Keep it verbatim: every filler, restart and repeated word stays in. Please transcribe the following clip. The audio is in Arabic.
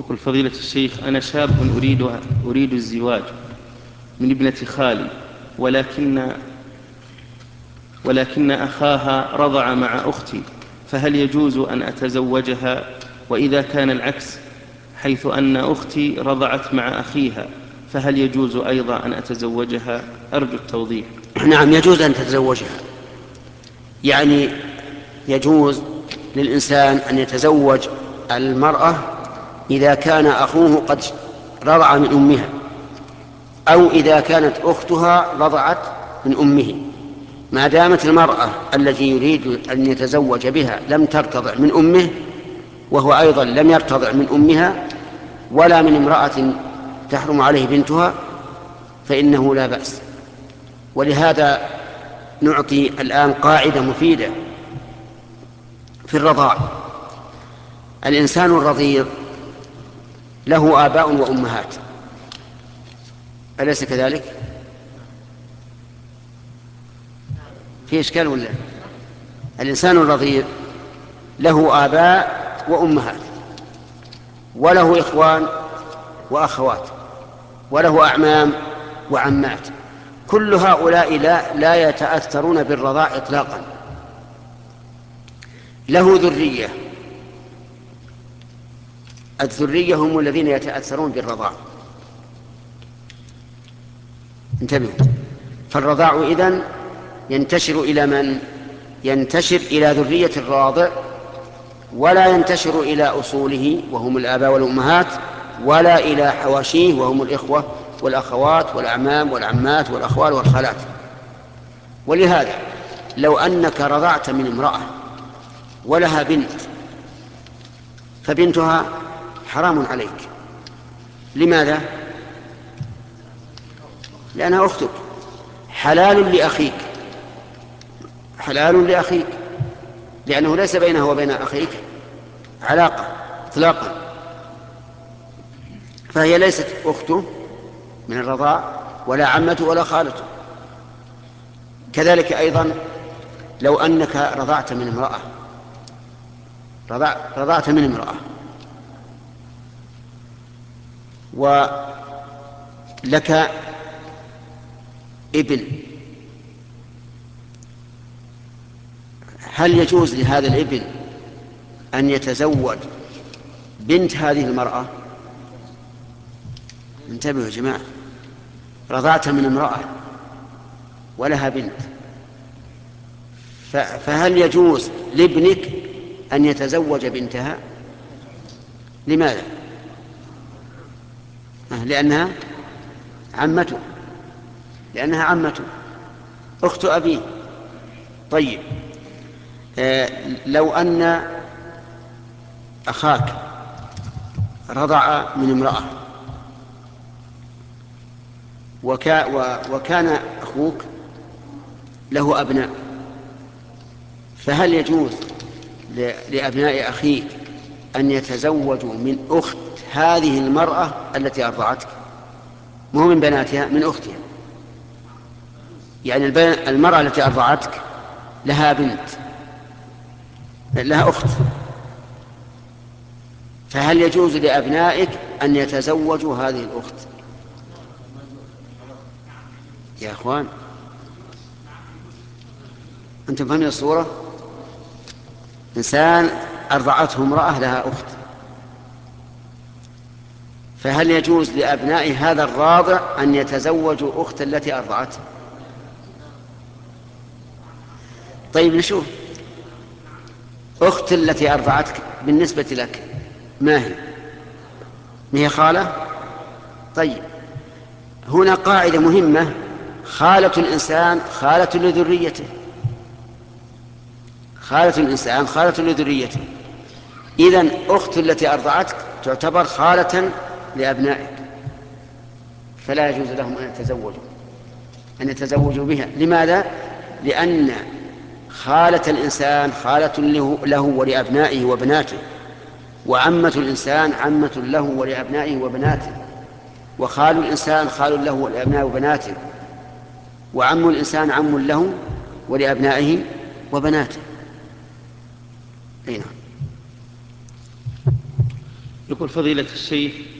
يقول فضيلة الشيخ: أنا شاب أريد, أريد الزواج من ابنة خالي، ولكن, ولكن أخاها رضع مع أختي، فهل يجوز أن أتزوجها؟ وإذا كان العكس، حيث أن أختي رضعت مع أخيها، فهل يجوز أيضا أن أتزوجها؟ أرجو التوضيح. نعم، يجوز أن تتزوجها. يعني يجوز للإنسان أن يتزوج المرأة إذا كان أخوه قد رضع من أمها، أو إذا كانت أختها رضعت من أمه، ما دامت المرأة التي يريد أن يتزوج بها لم ترتضع من أمه، وهو أيضا لم يرتضع من أمها ولا من امرأة تحرم عليه بنتها، فإنه لا بأس. ولهذا نعطي الآن قاعدة مفيدة في الرضاع: الإنسان الرضيع له آباء وأمهات، أليس كذلك؟ في إشكال ولا؟ الإنسان الرضيع له آباء وأمهات، وله إخوان وأخوات، وله أعمام وعمات، كل هؤلاء لا, لا يتأثرون بالرضاع إطلاقا. له ذرية، الذرية هم الذين يتأثرون بالرضاع. انتبهوا، فالرضاع إذن ينتشر إلى من؟ ينتشر إلى ذرية الراضع، ولا ينتشر إلى أصوله وهم الآباء والأمهات، ولا إلى حواشيه وهم الإخوة والأخوات والأعمام والعمات والأخوال والخالات. ولهذا لو أنك رضعت من امرأة ولها بنت، فبنتها حرام عليك. لماذا؟ لأنها أختك. حلال لأخيك، حلال لأخيك، لأنه ليس بينه وبين أخيك علاقة إطلاقا، فهي ليست أخته من الرضاع ولا عمته ولا خالته. كذلك أيضا لو أنك رضعت من امرأة رضع رضعت من امرأة ولك ابن، هل يجوز لهذا الابن أن يتزوج بنت هذه المرأة؟ انتبهوا يا جماعة، رضعت من امرأة ولها بنت، فهل يجوز لابنك أن يتزوج بنتها؟ لماذا؟ لأنها عمته، لأنها عمته أخت أبيه. طيب، آه لو أن أخاك رضع من امرأة وكا وكان أخوك له أبناء، فهل يجوز لأبناء أخيك أن يتزوجوا من أخت هذه المرأة التي أرضعتك؟ مو من بناتها، من أختها. يعني المرأة التي أرضعتك لها بنت، لها أخت، فهل يجوز لأبنائك أن يتزوجوا هذه الأخت؟ يا أخوان، أنتم فهمين الصورة؟ إنسان أرضعته امرأة لها أخت، فهل يجوز لأبناء هذا الراضع أن يتزوجوا أخت التي أرضعته؟ طيب نشوف، أخت التي أرضعتك بالنسبة لك ما هي؟ ما هي خالة؟ طيب، هنا قاعدة مهمة: خالة الإنسان خالة لذريته، خالة الإنسان خالة لذريته. إذن أخت التي أرضعتك تعتبر خالة لأبنائك، فلا يجوز لهم أن يتزوجوا أن يتزوجوا بها. لماذا؟ لأن خالة الإنسان خالة له ولأبنائه وبناته، وعمة الإنسان عمة له ولأبنائه وبناته، وخال الإنسان خال له ولأبنائه وبناته، وعم الإنسان عم له ولأبنائه وبناته. أين؟ يقول فضيلة الشيخ،